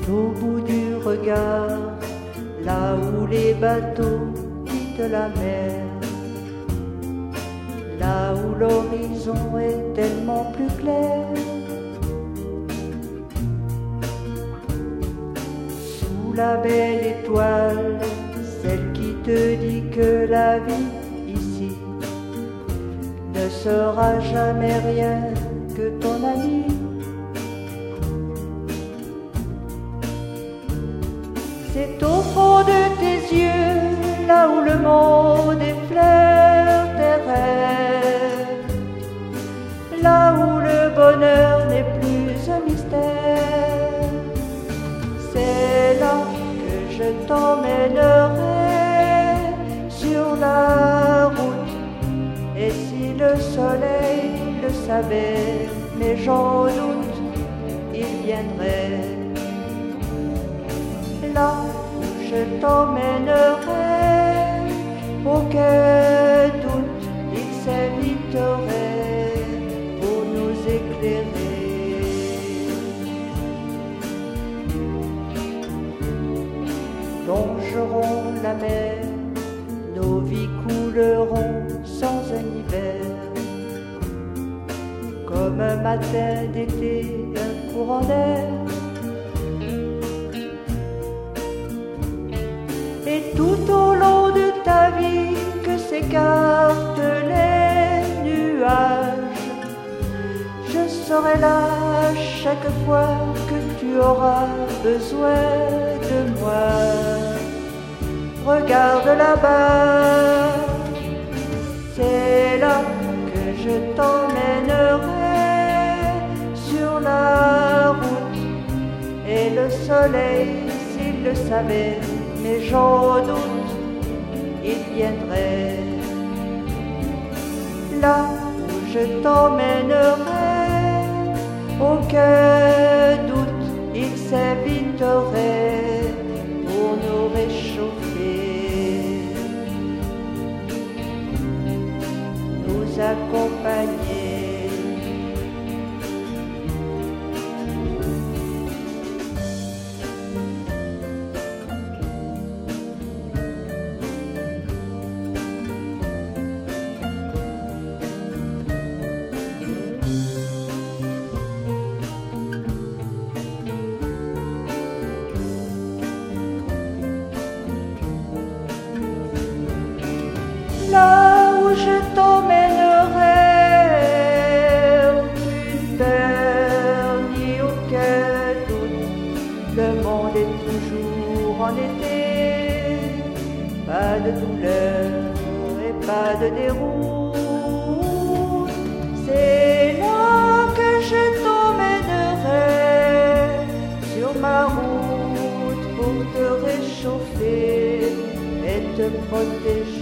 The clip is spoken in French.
Au bout du regard, là où les bateaux quittent la mer, là où l'horizon est tellement plus clair, sous la belle étoile, celle qui te dit que la vie ici ne sera jamais rien que ton ami. C'est au fond de tes yeux, là où le monde effleure tes rêves, là où le bonheur n'est plus un mystère. C'est là que je t'emmènerai sur la route. Et si le soleil le savait, mais j'en doute, il viendrait. Là où je t'emmènerai, aucun doute, il s'inviterait pour nous éclairer. Plongerons la mer, nos vies couleront sans un hiver, comme un matin d'été, un courant d'air. Et tout au long de ta vie que s'écartent les nuages, je serai là chaque fois que tu auras besoin de moi. Regarde là-bas, c'est là que je t'emmènerai sur la route. Et le soleil, s'il le savait, mais j'en doute, il viendrait. Là où je t'emmènerai, aucun doute, il s'inviterait pour nous réchauffer, nous accompagner. Là où je t'emmènerai, aucune peur ni aucun doute, le monde est toujours en été, pas de douleur et pas de déroute. C'est là que je t'emmènerai sur ma route pour te réchauffer et te protéger.